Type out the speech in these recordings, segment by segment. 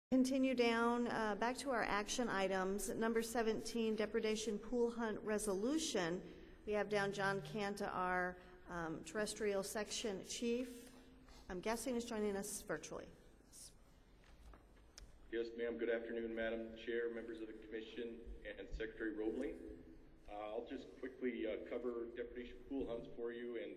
Continue down, back to our action items. Number 17, depredation pool hunt resolution. We have down John Canta, our terrestrial section chief. I'm guessing is joining us virtually. Yes, ma'am. Good afternoon, Madam Chair, members of the Commission, and Secretary Roebling. I'll just quickly cover depredation pool hunts for you, and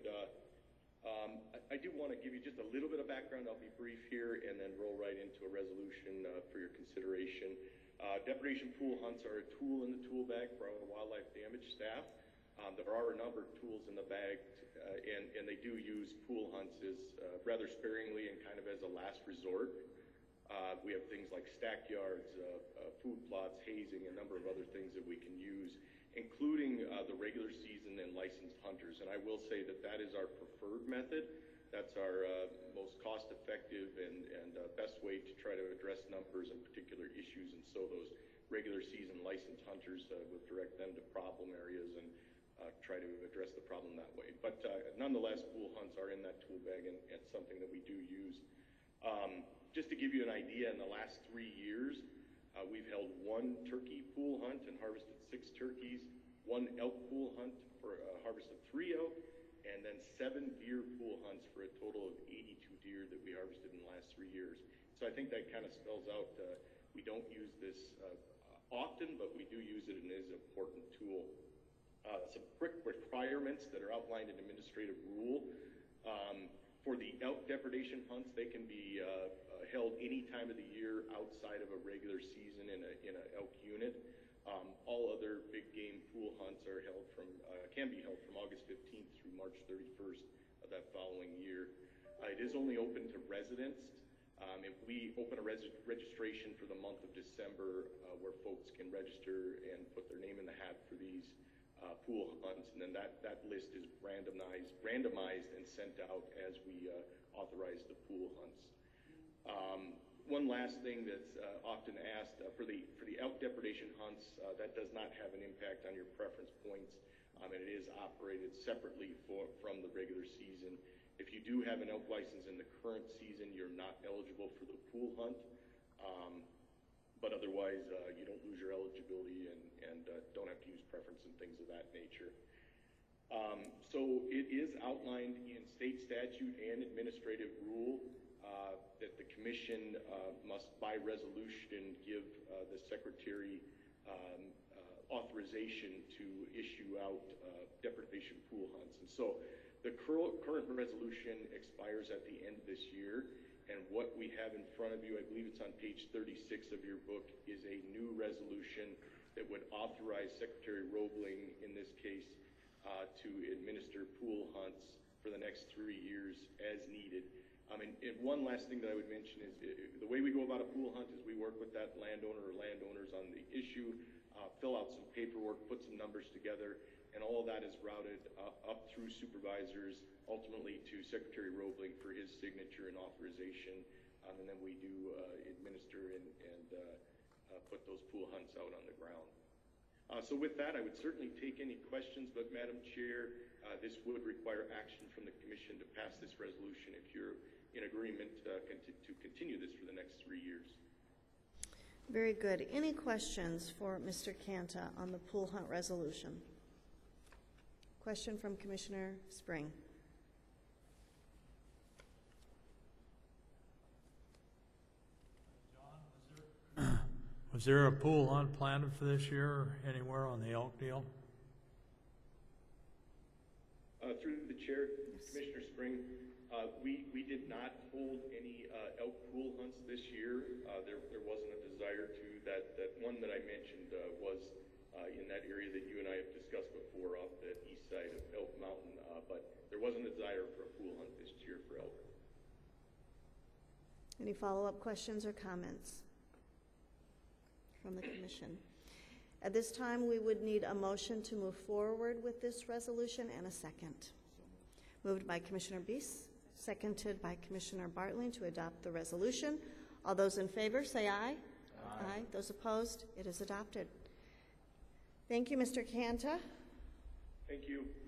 I do want to give you just a little bit of background. I'll be brief here and then roll right into a resolution for your consideration. Depredation pool hunts are a tool in the tool bag for our wildlife damage staff. There are a number of tools in the bag, and they do use pool hunts as rather sparingly and kind of as a last resort. We have things like stack yards, food plots, hazing, a number of other things that we can use, including the regular season and licensed hunters. And I will say that that is our preferred method. That's our most cost-effective and best way to try to address numbers and particular issues. And so those regular season licensed hunters will direct them to problem areas and try to address the problem that way. But nonetheless, pool hunts are in that tool bag and something that we do use. Just to give you an idea, in the last 3 years, we've held 1 turkey pool hunt and harvested 6 turkeys, 1 elk pool hunt for a harvest of 3 elk, and then 7 deer pool hunts for a total of 82 deer that we harvested in the last 3 years. So I think that kind of spells out we don't use this often, but we do use it and it is an important tool. Some quick requirements that are outlined in administrative rule. For the elk depredation hunts, they can be held any time of the year outside of a regular season in an elk unit. All other big game pool hunts are held can be held from August 15th through March 31st of that following year. It is only open to residents. If we open a registration for the month of December where folks can register and put their name in the hat for these pool hunts, and then that list is randomized and sent out as we authorize the pool hunts. One last thing that's often asked, for the elk depredation hunts, that does not have an impact on your preference points, and it is operated separately from the regular season. If you do have an elk license in the current season, you're not eligible for the pool hunt, but otherwise you don't lose your eligibility and don't have to use preference and things of that nature. So it is outlined in state statute and administrative rule that the Commission must, by resolution, give the Secretary authorization to issue out depredation pool hunts. And so the current resolution expires at the end of this year, and what we have in front of you, I believe it's on page 36 of your book, is a new resolution that would authorize Secretary Roebling, in this case, to administer pool hunts for the next 3 years as needed. And one last thing that I would mention is the way we go about a pool hunt is we work with that landowner or landowners on the issue, fill out some paperwork, put some numbers together, and all of that is routed up through supervisors, ultimately to Secretary Roebling for his signature and authorization, and then we do administer and put those pool hunts out on the ground. So with that, I would certainly take any questions, but Madam Chair, this would require action from the Commission to pass this resolution if you're in agreement to continue this for the next 3 years. Very good. Any questions for Mr. Canta on the pool hunt resolution? Question from Commissioner Spring. John, was there a pool hunt planned for this year anywhere on the elk deal? Through the chair, Commissioner Spring, we did not hold any elk pool hunts this year. There wasn't a desire to. That one that I mentioned was in that area that you and I have discussed before off the east side of Elk Mountain, but there wasn't a desire for a pool hunt this year for elk. Any follow-up questions or comments from the Commission? At this time, we would need a motion to move forward with this resolution and a second. Moved by Commissioner Bies, seconded by Commissioner Bartling to adopt the resolution. All those in favor say aye. Aye. Aye. Those opposed, it is adopted. Thank you, Mr. Canta. Thank you.